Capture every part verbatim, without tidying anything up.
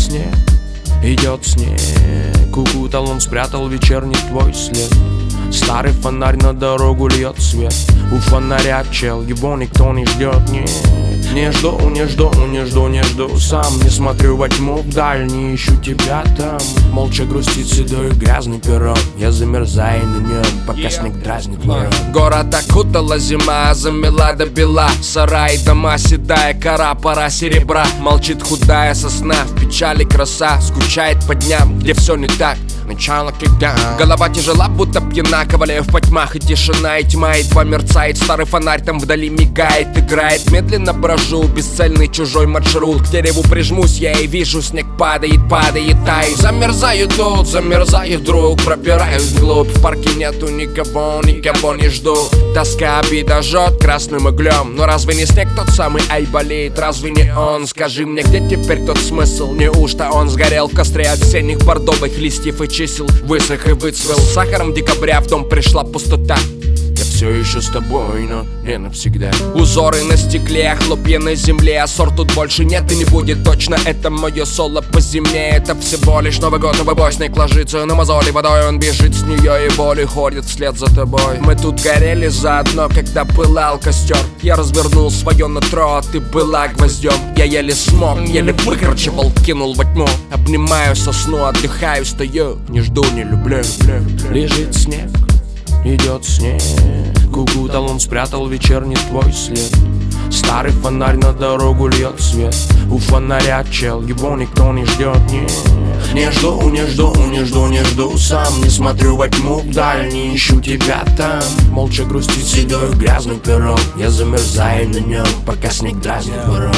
снег, идет снег. Укутал он, спрятал вечерний твой след. Старый фонарь на дорогу льет свет. У фонаря чел, его никто не ждет, не. Не жду, не жду, не жду, не жду сам. Не смотрю во тьму вдаль, не ищу тебя там. Молча грустит седой грязный перрон. Я замерзаю на нем, пока снег дразнит ворон. Город окутала зима, замела до бела. Сараи, дома, седая кора, пора серебра. Молчит худая сосна, в печали краса. Скучает по дням, где все не так. Начало когда голова тяжела, будто пьяна. Ковалев по тьмах и тишина, и тьма едва мерцает. Старый фонарь там вдали мигает, играет. Медленно брожу, бесцельный чужой маршрут. К дереву прижмусь я и вижу, снег падает, падает, тает. Замерзаю тут, замерзаю вдруг. Пробираюсь вглубь, в парке нету никого, никого не жду. Тоска, обида жжет красным углем. Но разве не снег тот самый айболит? Разве не он? Скажи мне, где теперь тот смысл? Неужто он сгорел в костре осенних бордовых листьев и чисел? Высох и выцвел сахаром декабря, в дом пришла пустота. Я все еще с тобой, но не навсегда. Узоры на стекле, хлопья на земле. А ссор тут больше нет и не будет точно. Это мое соло по зиме. Это всего лишь Новый год, новый бой. Снег ложится на мозоли водой. Он бежит с нее и болью ходит вслед за тобой. Мы тут горели заодно, когда пылал костер. Я развернул свое нутро, а ты была гвоздем. Я еле смог, еле выкручивал, кинул во тьму. Обнимаю сосну, отдыхаю, стою. Не жду, не люблю, люблю, люблю. Лежит снег, идет снег. Укутал он, спрятал вечерний твой след. Старый фонарь на дорогу льет свет. У фонаря чел, его никто не ждет, не. Не жду, не жду, не жду, не жду сам. Не смотрю во тьму вдаль, не ищу тебя там. Молча грустит седой грязный перрон. Я замерзаю на нем, пока снег дразнит ворон.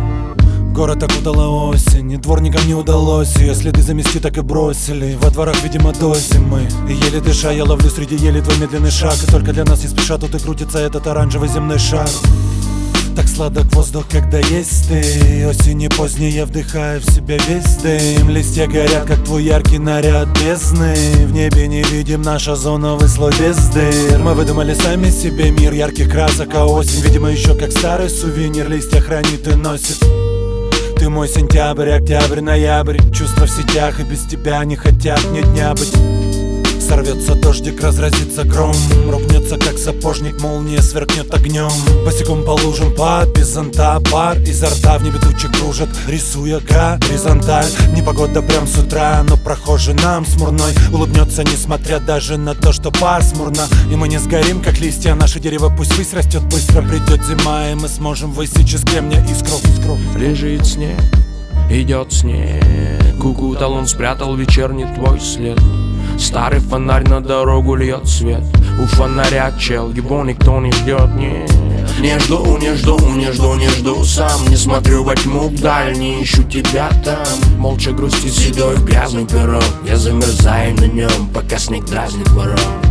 Город окутала осень, и дворникам не удалось ее следы замести, так и бросили. Во дворах, видимо, до зимы. И еле дыша, я ловлю среди ели твой медленный шаг. И только для нас не спеша тут и крутится этот оранжевый земной шар. Так сладок воздух, когда есть ты. Осени поздние, вдыхая в себя весь дым. Листья горят, как твой яркий наряд бездны. В небе не видим наш озоновый слой без дыр. Мы выдумали сами себе мир ярких красок, а осень, видимо, еще как старый сувенир. Листья хранит и носит. Ты мой сентябрь, октябрь, ноябрь. Чувства в сетях и без тебя не хотят ни дня быть. Сорвется дождик, разразится гром. Рухнется, как сапожник, молния сверкнет огнем. Босиком по лужам, под без зонта. Пар изо рта в небе тучи кружат, рисуя горизонталь. Непогода прям с утра, но прохожий нам смурной улыбнется, несмотря даже на то, что пасмурно. И мы не сгорим, как листья, наше дерево пусть высь растет. Быстро придет зима, и мы сможем высечь из кремня искру, искру. Лежит снег, идет снег. Укутал он, спрятал вечерний твой след. Старый фонарь на дорогу льет свет. У фонаря чел, его никто не ждет, не. Не жду, не жду, не жду, не жду сам. Не смотрю во тьму вдаль, не ищу тебя там. Молча грустит седой грязный перрон. Я замерзаю на нем, пока снег дразнит ворон.